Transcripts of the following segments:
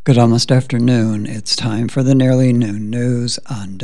Good almost afternoon. It's time for the Nearly Noon News on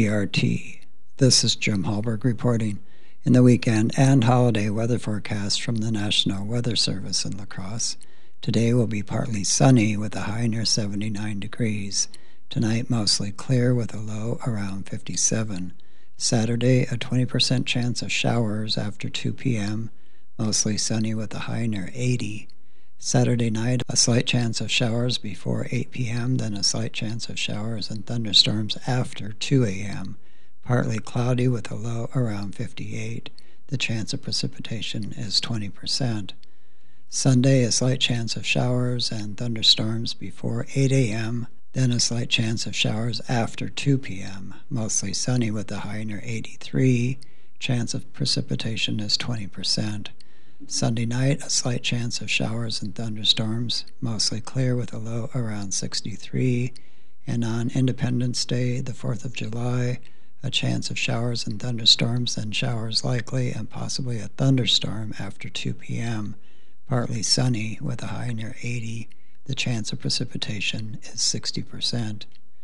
WDRT. This is Jim Hallberg reporting in the weekend and holiday weather forecast from the National Weather Service in La Crosse. Today will be partly sunny with a high near 79 degrees. Tonight mostly clear with a low around 57. Saturday a 20% chance of showers after 2 p.m., mostly sunny with a high near 80. Saturday night, a slight chance of showers before 8 p.m., then a slight chance of showers and thunderstorms after 2 a.m. Partly cloudy with a low around 58. The chance of precipitation is 20%. Sunday, a slight chance of showers and thunderstorms before 8 a.m., then a slight chance of showers after 2 p.m. Mostly sunny with a high near 83. Chance of precipitation is 20%. Sunday night, a slight chance of showers and thunderstorms, mostly clear with a low around 63. And on Independence Day, the 4th of July, a chance of showers and thunderstorms, then showers likely and possibly a thunderstorm after 2 p.m. Partly sunny with a high near 80. The chance of precipitation is 60%.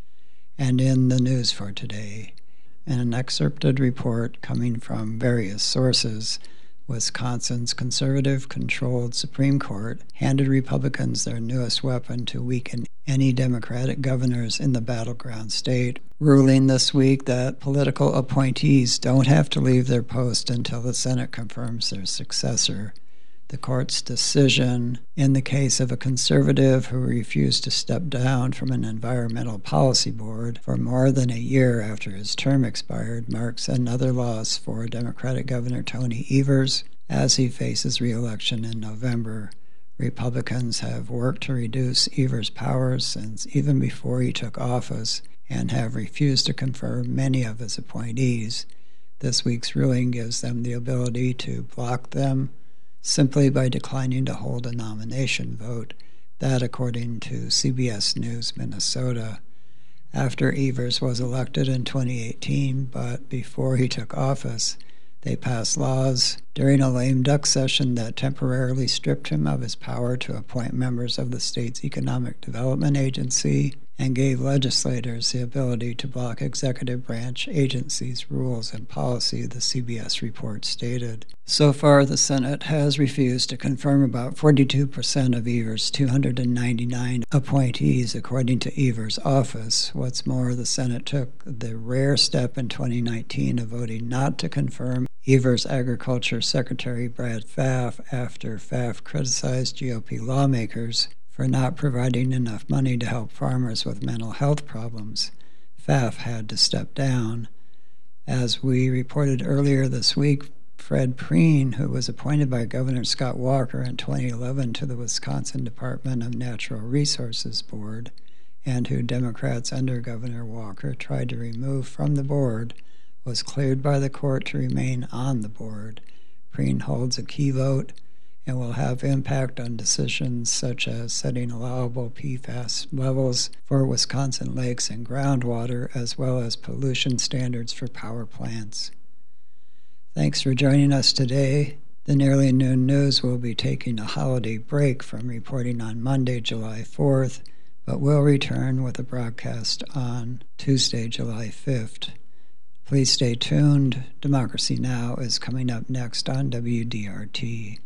And in the news for today, in an excerpted report coming from various sources, Wisconsin's conservative-controlled Supreme Court handed Republicans their newest weapon to weaken any Democratic governors in the battleground state, ruling this week that political appointees don't have to leave their post until the Senate confirms their successor. The court's decision in the case of a conservative who refused to step down from an environmental policy board for more than a year after his term expired marks another loss for Democratic Governor Tony Evers as he faces re-election in November. Republicans have worked to reduce Evers' powers since even before he took office and have refused to confirm many of his appointees. This week's ruling gives them the ability to block them simply by declining to hold a nomination vote, that according to CBS News Minnesota. After Evers was elected in 2018, but before he took office, they passed laws during a lame duck session that temporarily stripped him of his power to appoint members of the state's Economic Development Agency and gave legislators the ability to block executive branch agencies' rules and policy, the CBS report stated. So far, the Senate has refused to confirm about 42% of Evers' 299 appointees, according to Evers' office. What's more, the Senate took the rare step in 2019 of voting not to confirm Evers' Agriculture Secretary Brad Pfaff after Pfaff criticized GOP lawmakers for not providing enough money to help farmers with mental health problems. Pfaff had to step down. As we reported earlier this week, Fred Preen, who was appointed by Governor Scott Walker in 2011 to the Wisconsin Department of Natural Resources Board, and who Democrats under Governor Walker tried to remove from the board, was cleared by the court to remain on the board. Preen holds a key vote and will have impact on decisions such as setting allowable PFAS levels for Wisconsin lakes and groundwater, as well as pollution standards for power plants. Thanks for joining us today. The Nearly Noon News will be taking a holiday break from reporting on Monday, July 4th, but will return with a broadcast on Tuesday, July 5th. Please stay tuned. Democracy Now! Is coming up next on WDRT.